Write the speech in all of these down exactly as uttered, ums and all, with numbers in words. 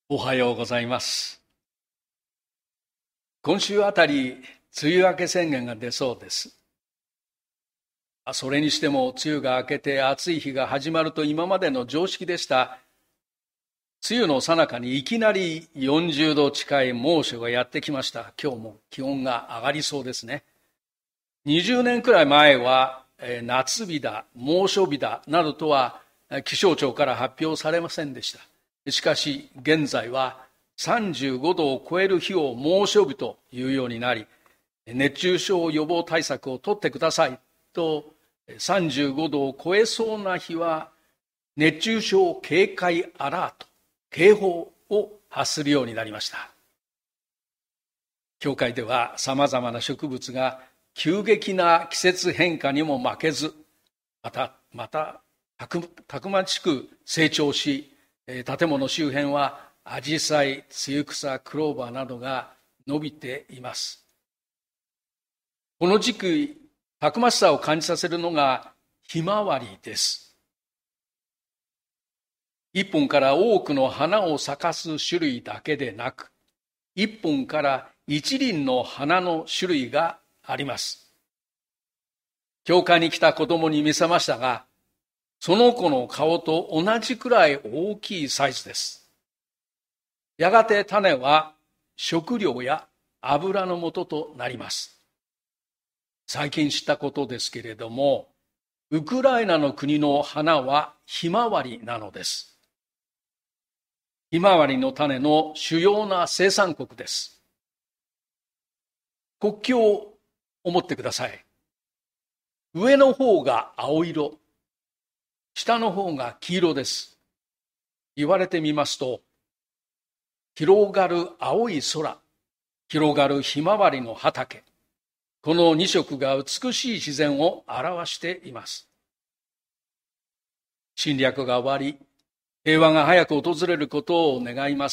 おはようございます。今週あたり、梅雨明け宣言が出そうです。それにしても、梅雨が明けて暑い日が始まると今までの常識でした。梅雨の最中にいきなりよんじゅうど近い猛暑がやってきました。今日も気温が上がりそうですね。にじゅうねんくらい前は、夏日だ、猛暑日だ、などとは気象庁から発表されませんでした。しかし現在はさんじゅうごどを超える日を猛暑日というようになり、熱中症予防対策を取ってくださいと、さんじゅうごどを超えそうな日は熱中症警戒アラート、警報を発するようになりました。教会ではさまざまな植物が急激な季節変化にも負けず、またまたたくたくましく成長し、建物周辺はアジサイ、ツユクサ、クローバーなどが伸びています。この時期、たくましさを感じさせるのがひまわりです。一本から多くの花を咲かす種類だけでなく、一本から一輪の花の種類があります。教会に来た子供に見せましたが、その子の顔と同じくらい大きいサイズです。やがて種は食料や油の元となります。最近知ったことですけれども、ウクライナの国の花はひまわりなのです。ひまわりの種の主要な生産国です。国旗を思ってください。上の方が青色、下の方が黄色です。言われてみますと、広がる青い空、広がるひまわりの畑、この二色が美しい自然を表しています。侵略が終わり、平和が早く訪れることを願います。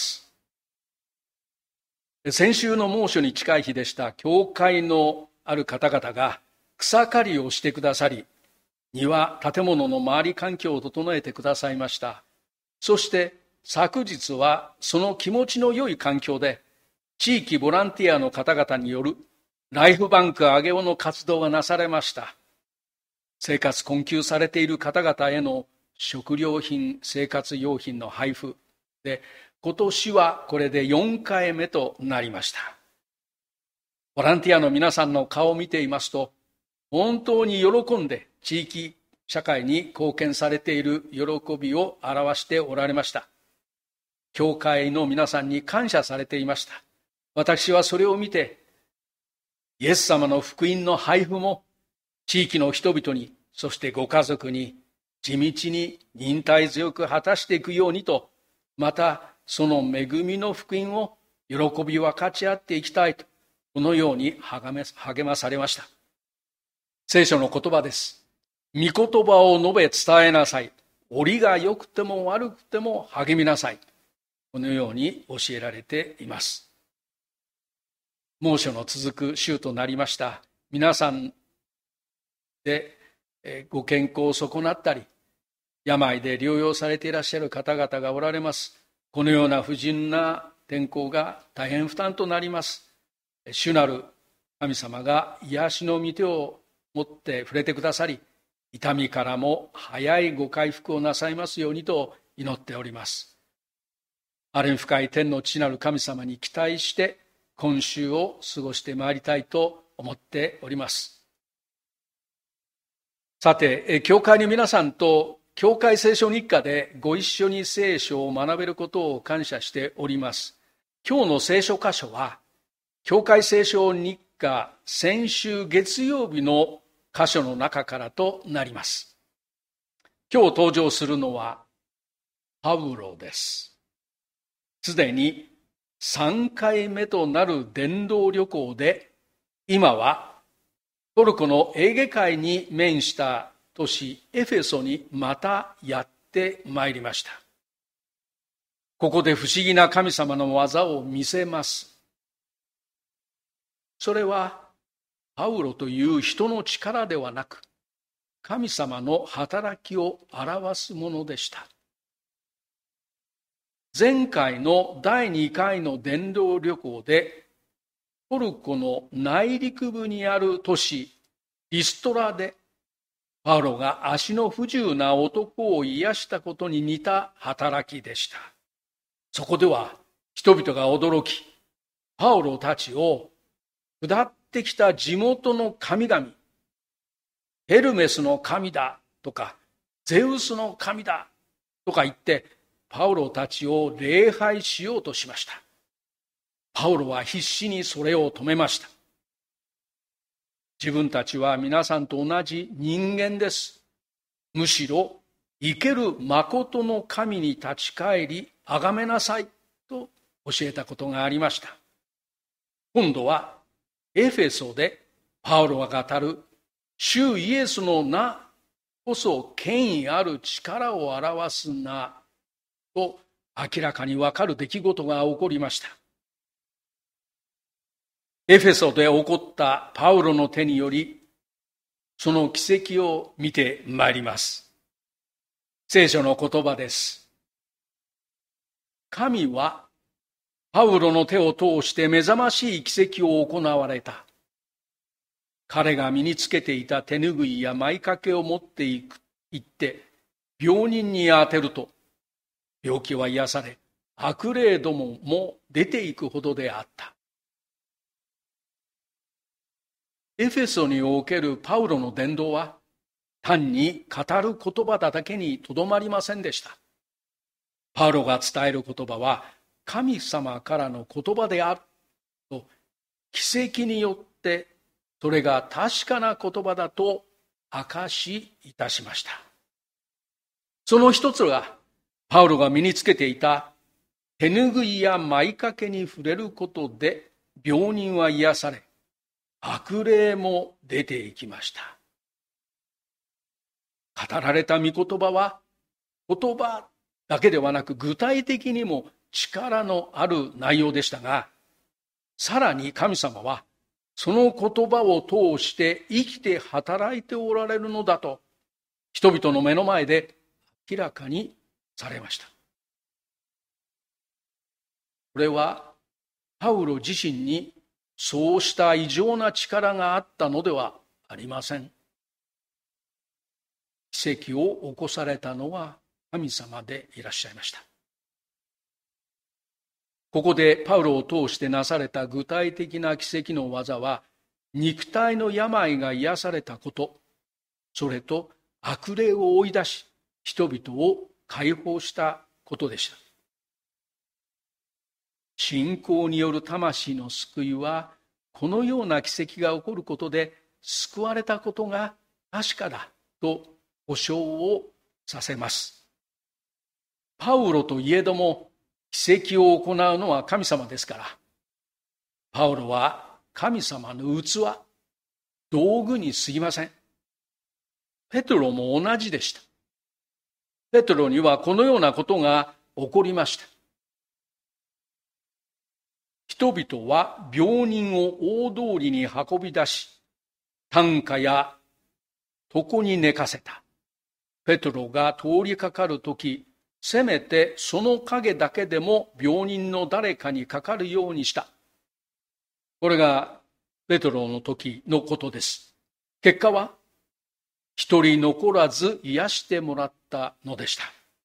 先週の猛暑に近い日でした。教会のある方々が草刈りをしてくださり、庭、建物の周り環境を整えてくださいました。そして昨日はその気持ちの良い環境で、地域ボランティアの方々によるライフバンク上げおの活動がなされました。生活困窮されている方々への食料品、生活用品の配布で、今年はこれでよんかいめとなりました。ボランティアの皆さんの顔を見ていますと、本当に喜んで地域社会に貢献されている喜びを表しておられました。教会の皆さんに感謝されていました。私はそれを見て、イエス様の福音の配布も地域の人々に、そしてご家族に地道に忍耐強く果たしていくようにと、またその恵みの福音を喜び分かち合っていきたいと、このように励まされました。聖書の言葉です。御言葉を述べ伝えなさい。折が良くても悪くても励みなさい。このように教えられています。猛暑の続く週となりました。皆さんでご健康を損なったり、病で療養されていらっしゃる方々がおられます。このような不順な天候が大変負担となります。主なる神様が癒しの御手を持って触れてくださり、痛みからも早いご回復をなさいますようにと祈っております。あれ深い天の父なる神様に期待して今週を過ごしてまいりたいと思っております。さて、教会に皆さんと教会聖書日課でご一緒に聖書を学べることを感謝しております。今日の聖書箇所は教会聖書日課先週月曜日の箇所の中からとなります。今日登場するのはパウロです。すでにさんかいめとなる伝道旅行で、今はトルコのエーゲ海に面した都市エフェソにまたやってまいりました。ここで不思議な神様の技を見せます。それはパウロという人の力ではなく、神様の働きを表すものでした。 前回のだいにかいの伝道旅行で、トルコの内陸部にある都市リストラで、パウロが足の不自由な男を癒したことに似た働きでした。そこでは人々が驚き、パウロたちを下ってきた地元の神々、ヘルメスの神だとか、ゼウスの神だとか言って、パウロたちを礼拝しようとしました。パウロは必死にそれを止めました。自分たちは皆さんと同じ人間です。むしろ生ける誠の神に立ち返り崇めなさいと教えたことがありました。今度はエフェソでパウロが語る主イエスの名こそ権威ある力を表す名と明らかにわかる出来事が起こりました。エフェソで起こったパウロの手により、その奇跡を見てまいります。聖書の言葉です。神はパウロの手を通して目覚ましい奇跡を行われた。彼が身につけていた手ぬぐいや舞掛けを持っていく、行って病人に当てると、病気は癒され、悪霊どもも出ていくほどであった。エフェソにおけるパウロの伝道は、単に語る言葉だけにとどまりませんでした。パウロが伝える言葉は、神様からの言葉であると、奇跡によってそれが確かな言葉だと証しいたしました。その一つが、パウロが身につけていた手ぬぐいや舞掛けに触れることで病人は癒され、悪霊も出ていきました。語られた御言葉は、言葉だけではなく具体的にも力のある内容でしたが、さらに神様はその言葉を通して生きて働いておられるのだと、人々の目の前で明らかにされました。これはパウロ自身にそうした異常な力があったのではありません。奇跡を起こされたのは神様でいらっしゃいました。ここでパウロを通してなされた具体的な奇跡の技は、肉体の病が癒されたこと、それと悪霊を追い出し、人々を解放したことでした。信仰による魂の救いは、このような奇跡が起こることで救われたことが確かだと保証をさせます。パウロといえども奇跡を行うのは神様ですから、パウロは神様の器、道具に過ぎません。ペテロも同じでした。ペテロにはこのようなことが起こりました。人々は病人を大通りに運び出し、担架や床に寝かせた。ペテロが通りかかるとき、せめてその影だけでも病人の誰かにかかるようにした。これがペテロの時のことです。結果は、一人残らず癒してもらったのでした。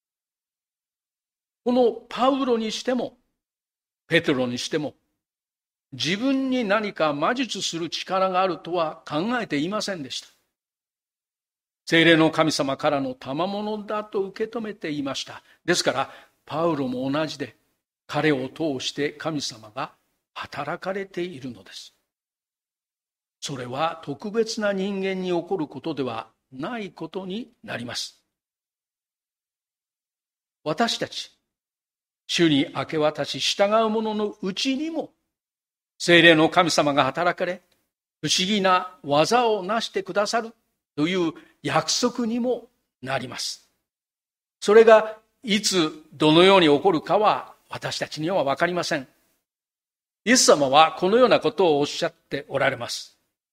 このパウロにしても、ペテロにしても、自分に何か魔術する力があるとは考えていませんでした。聖霊の神様からの賜物だと受け止めていました。ですから、パウロも同じで、彼を通して神様が働かれているのです。それは特別な人間に起こることではないことになります。私たち、主に明け渡し従う者のうちにも、聖霊の神様が働かれ、不思議な技をなしてくださるという約束にもなります。それがいつどのように起こるかは私たちには分かりません。イエス様はこのようなことをおっしゃっておられます。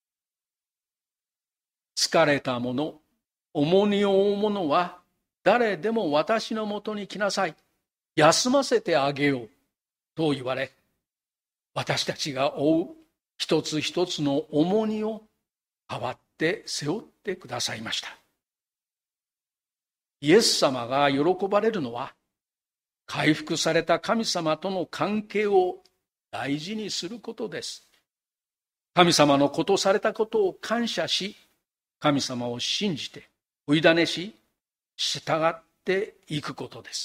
疲れた者、重荷を負う者は誰でも私のもとに来なさい。 休ませてあげようと言われ、私たちが負う一つ一つの重荷を代わって背負ってくださいました。イエス様が喜ばれるのは、回復された神様との関係を大事にすることです。神様のことされたことを感謝し、神様を信じて、お委ねし、従っていくことです。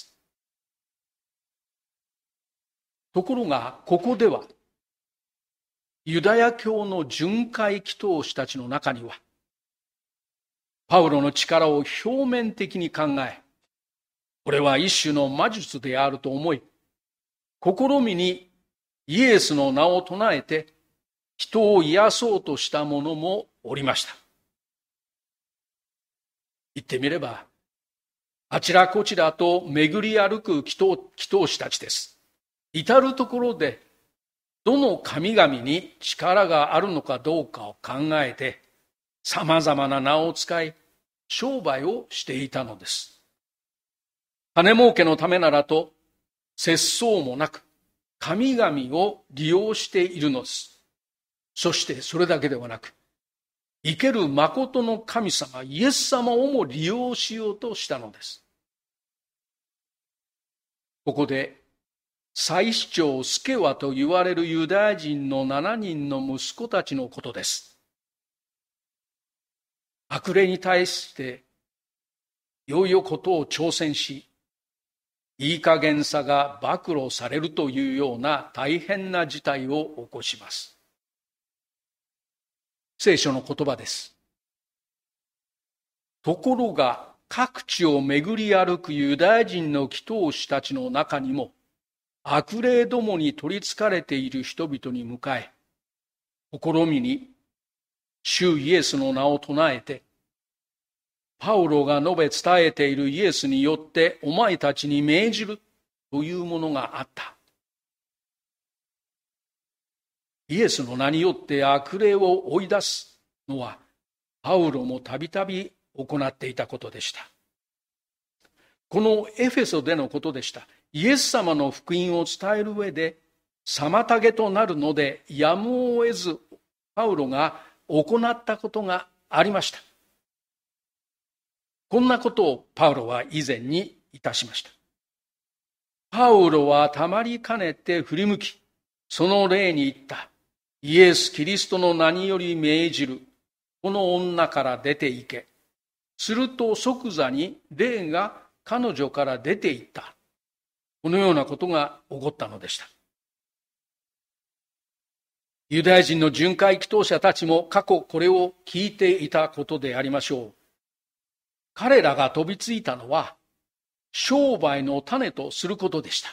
ところが、ここでは、ユダヤ教の巡回祈祷師たちの中には、パウロの力を表面的に考え、これは一種の魔術であると思い、試みにイエスの名を唱えて人を癒そうとした者もおりました。言ってみれば、あちらこちらと巡り歩く祈祷、祈祷師たちです。至るところで、どの神々に力があるのかどうかを考えて、様々な名を使い、商売をしていたのです。金儲けのためならと、節操もなく、神々を利用しているのです。そしてそれだけではなく、生ける誠の神様、イエス様をも利用しようとしたのです。ここで、祭司長スケワと言われるユダヤ人の七人の息子たちのことです。悪霊に対して、いよいよことを挑戦し、いい加減さが暴露されるというような大変な事態を起こします。聖書の言葉です。ところが、各地を巡り歩くユダヤ人の祈祷師たちの中にも、悪霊どもに取りつかれている人々に向かえ、試みに主イエスの名を唱えて、パウロが述べ伝えているイエスによってお前たちに命じるというものがあった。イエスの名によって悪霊を追い出すのは、パウロもたびたび行っていたことでした。このエフェソでのことでした。イエス様の福音を伝える上で、妨げとなるので、やむを得ず、パウロが行ったことがありました。こんなことをパウロは以前にいたしました。パウロはたまりかねて振り向き、その霊に言った。イエス・キリストの名により命じる。この女から出て行け。すると即座に霊が彼女から出て行った。このようなことが起こったのでした。ユダヤ人の巡回祈祷者たちも過去これを聞いていたことでありましょう。彼らが飛びついたのは商売の種とすることでした。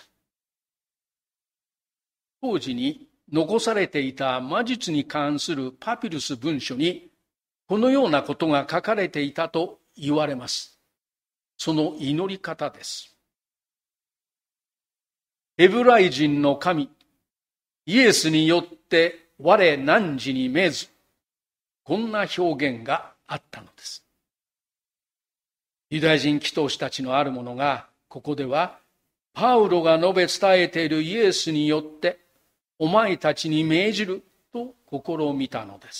当時に残されていた魔術に関するパピルス文書にこのようなことが書かれていたと言われます。その祈り方です。ヘブライ人の神、イエスによって我汝に命ず、こんな表現があったのです。ユダヤ人祈祷師たちのあるものが、ここでは、パウロが述べ伝えているイエスによって、お前たちに命じると試みたのです。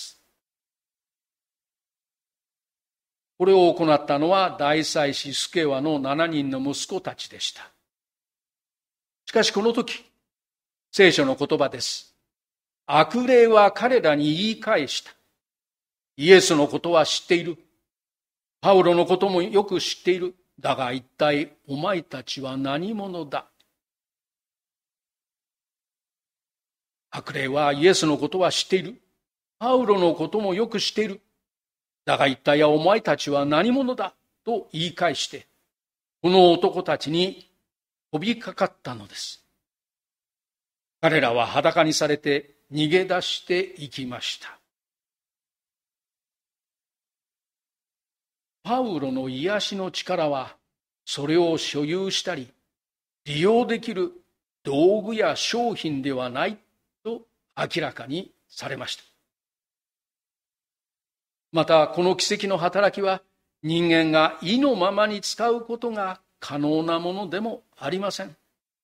これを行ったのは大祭司スケワの七人の息子たちでした。しかしこの時、聖書の言葉です。悪霊は彼らに言い返した。イエスのことは知っている。パウロのこともよく知っている。だが一体お前たちは何者だ。悪霊はイエスのことは知っている。パウロのこともよく知っている。だが一体お前たちは何者だと言い返して、この男たちに飛びかかったのです。彼らは裸にされて逃げ出していきました。パウロの癒しの力は、それを所有したり、利用できる道具や商品ではないと明らかにされました。また、この奇跡の働きは、人間が意のままに使うことが可能なものでもありません。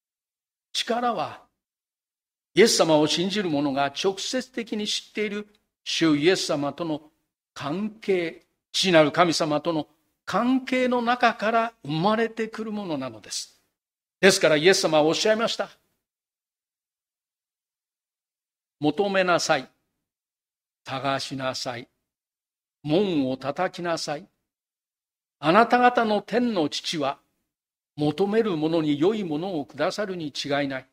力は、イエス様を信じる者が直接的に知っている主イエス様との関係、父なる神様との関係の中から生まれてくるものなのです。ですからイエス様はおっしゃいました。求めなさい。探しなさい。門を叩きなさい。あなた方の天の父は求める者に良いものをくださるに違いない。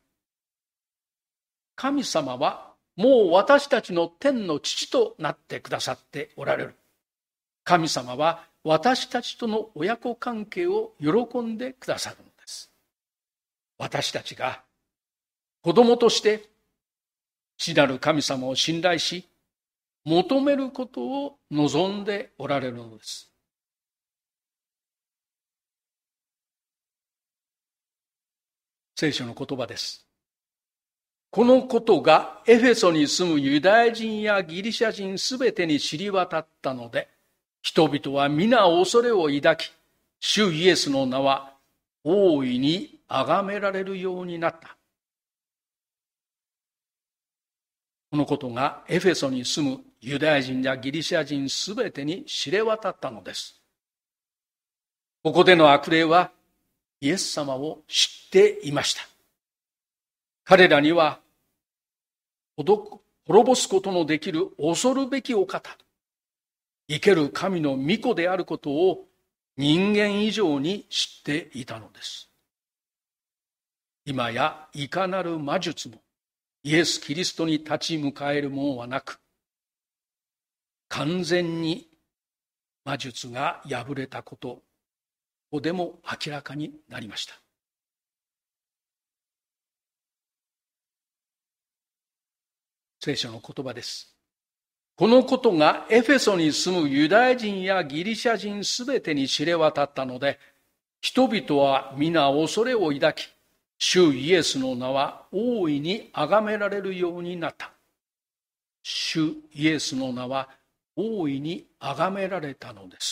神様はもう私たちの天の父となってくださっておられる。神様は私たちとの親子関係を喜んでくださるのです。私たちが子供として父なる神様を信頼し、求めることを望んでおられるのです。聖書の言葉です。このことがエフェソに住むユダヤ人やギリシャ人すべてに知り渡ったので、人々は皆恐れを抱き、主イエスの名は大いに崇められるようになった。このことがエフェソに住むユダヤ人やギリシャ人すべてに知れ渡ったのです。ここでの悪霊はイエス様を知っていました。彼らには滅ぼすことのできる恐るべきお方、生ける神の御子であることを人間以上に知っていたのです。今やいかなる魔術もイエス・キリストに立ち向かえるものはなく、完全に魔術が破れたこと、ここでも明らかになりました。聖書の言葉です。このことがエフェソに住むユダヤ人やギリシャ人すべてに知れ渡ったので、人々は皆恐れを抱き、主イエスの名は大いに崇められるようになった。主イエスの名は大いに崇められたのです。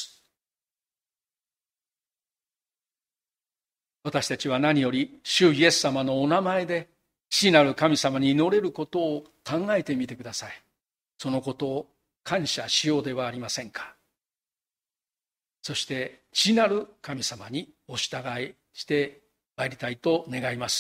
私たちは何より主イエス様のお名前で父なる神様に祈れることを考えてみてください。そのことを感謝しようではありませんか。そして父なる神様にお従いして参りたいと願います。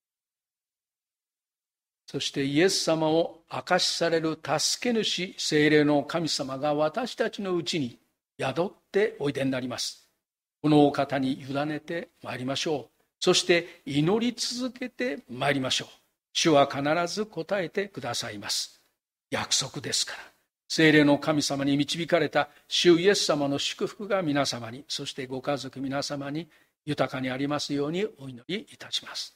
そしてイエス様を証しされる助け主聖霊の神様が私たちのうちに宿っておいでになります。このお方に委ねてまいりましょう。そして祈り続けてまいりましょう。主は必ず答えてくださいます。約束ですから。聖霊の神様に導かれた主イエス様の祝福が皆様に、そしてご家族皆様に豊かにありますようにお祈りいたします。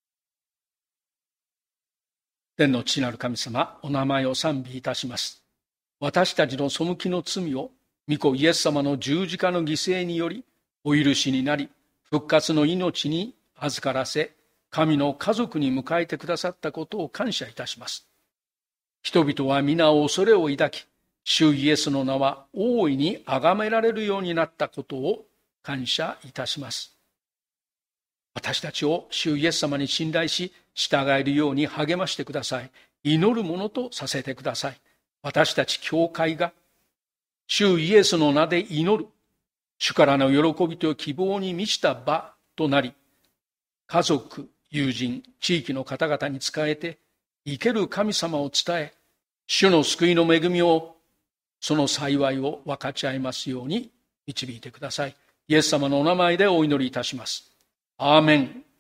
天の父なる神様、お名前を賛美いたします。私たちの背きの罪を御子イエス様の十字架の犠牲によりお許しになり、復活の命に預からせ、神の家族に迎えてくださったことを感謝いたします。人々は皆恐れを抱き、主イエスの名は大いに崇められるようになったことを感謝いたします。私たちを主イエス様に信頼し、従えるように励ましてください。祈るものとさせてください。私たち教会が主イエスの名で祈る、主からの喜びと希望に満ちた場となり、家族、友人、地域の方々に仕えて、生ける神様を伝え、主の救いの恵みを、その幸いを分かち合いますように導いてください。イエス様のお名前でお祈りいたします。アーメン。